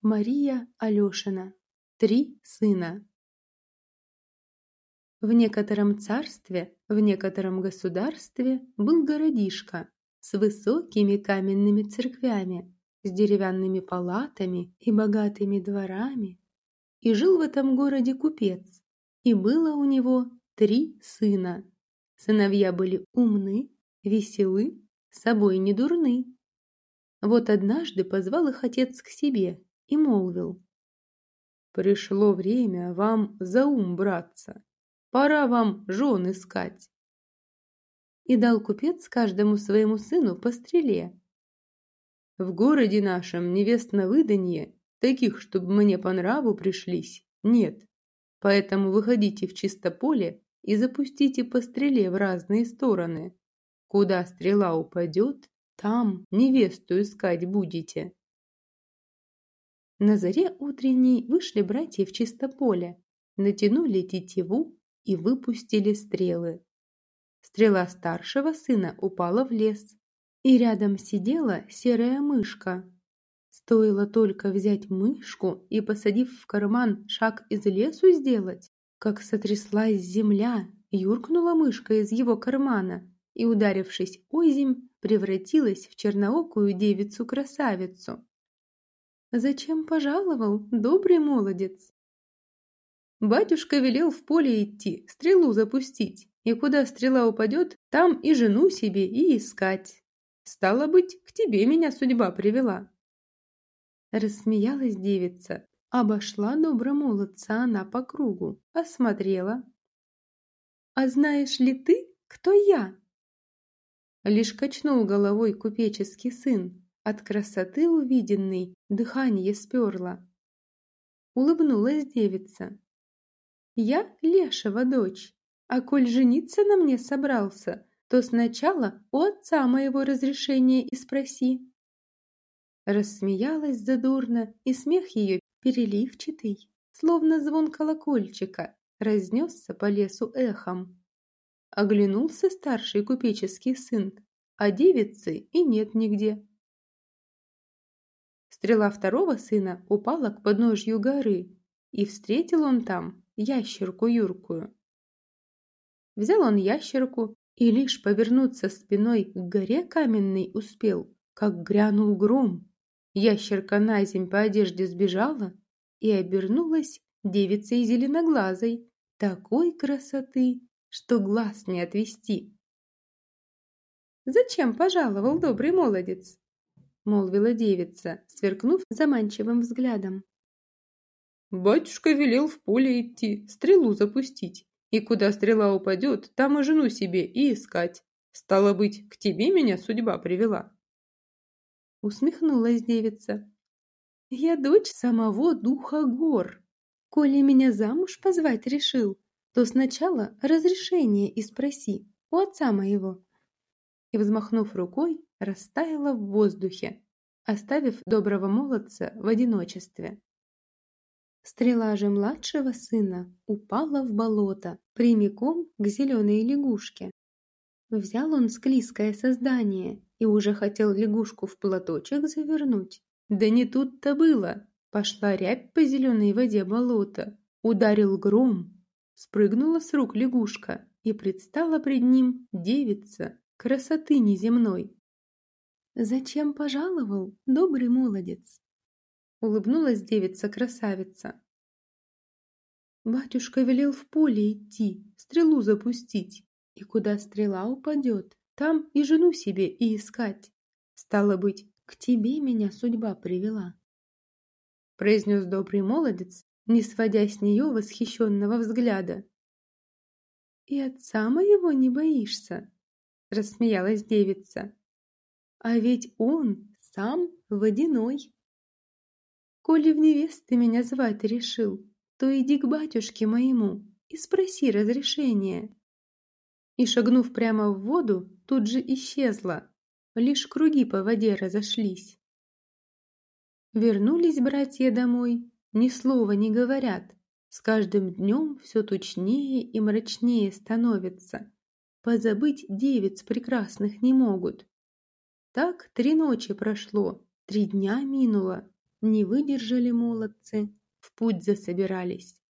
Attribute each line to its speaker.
Speaker 1: Мария Алешина. 3 сына. В некотором царстве, в некотором государстве был городишко с высокими каменными церквями, с деревянными палатами и богатыми дворами. И жил в этом городе купец, и было у него 3 сына. Сыновья были умны, веселы, собой не дурны. Вот однажды позвал их отец к себе и молвил: «Пришло время вам за ум браться, пора вам жен искать». И дал купец каждому своему сыну по стреле. «В городе нашем невест на выданье, таких, чтобы мне по нраву пришлись, нет, поэтому выходите в чистополе и запустите по стреле в разные стороны. Куда стрела упадет, там невесту искать будете». На заре утренней вышли братья в чистополе, натянули тетиву и выпустили стрелы. Стрела старшего сына упала в лес, и рядом сидела серая мышка. Стоило только взять мышку и, посадив в карман, шаг из лесу сделать, как сотряслась земля, юркнула мышка из его кармана и, ударившись озимь, превратилась в черноокую девицу-красавицу. «Зачем пожаловал, добрый молодец?» «Батюшка велел в поле идти, стрелу запустить, и куда стрела упадет, там и жену себе и искать. Стало быть, к тебе меня судьба привела». Рассмеялась девица, обошла добромолодца она по кругу, осмотрела. «А знаешь ли ты, кто я?» Лишь качнул головой купеческий сын. От красоты увиденной дыхание сперло. Улыбнулась девица. «Я Лешего дочь, а коль жениться на мне собрался, то сначала у отца моего разрешения и спроси». Рассмеялась задорно, и смех ее переливчатый, словно звон колокольчика, разнесся по лесу эхом. Оглянулся старший купеческий сын, а девицы и нет нигде. Стрела второго сына упала к подножью горы, и встретил он там ящерку юркую. Взял он ящерку и лишь повернуться спиной к горе каменной успел, как грянул гром. Ящерка наземь по одежде сбежала и обернулась девицей зеленоглазой, такой красоты, что глаз не отвести. «Зачем пожаловал, добрый молодец?» — молвила девица, сверкнув заманчивым взглядом. «Батюшка велел в поле идти, стрелу запустить, и куда стрела упадет, там и жену себе и искать. Стало быть, к тебе меня судьба привела». Усмехнулась девица. «Я дочь самого духа гор. Коли меня замуж позвать решил, то сначала разрешение и спроси у отца моего». И, взмахнув рукой, растаяла в воздухе, оставив доброго молодца в одиночестве. Стрела же младшего сына упала в болото, прямиком к зеленой лягушке. Взял он склизкое создание и уже хотел лягушку в платочек завернуть. Да не тут-то было. Пошла рябь по зеленой воде болота, ударил гром. Спрыгнула с рук лягушка, и предстала пред ним девица красоты неземной. «Зачем пожаловал, добрый молодец?» Улыбнулась девица-красавица. «Батюшка велел в поле идти, стрелу запустить, и куда стрела упадет, там и жену себе и искать. Стало быть, к тебе меня судьба привела», произнес добрый молодец, не сводя с нее восхищенного взгляда. «И отца моего не боишься?» Рассмеялась девица. «А ведь он сам водяной. Коли в невесты меня звать решил, то иди к батюшке моему и спроси разрешения». И, шагнув прямо в воду, тут же исчезла, лишь круги по воде разошлись. Вернулись братья домой, ни слова не говорят, с каждым днем все тучнее и мрачнее становится. Позабыть девиц прекрасных не могут. Так 3 ночи прошло, 3 дня минуло, Не выдержали молодцы, в путь засобирались.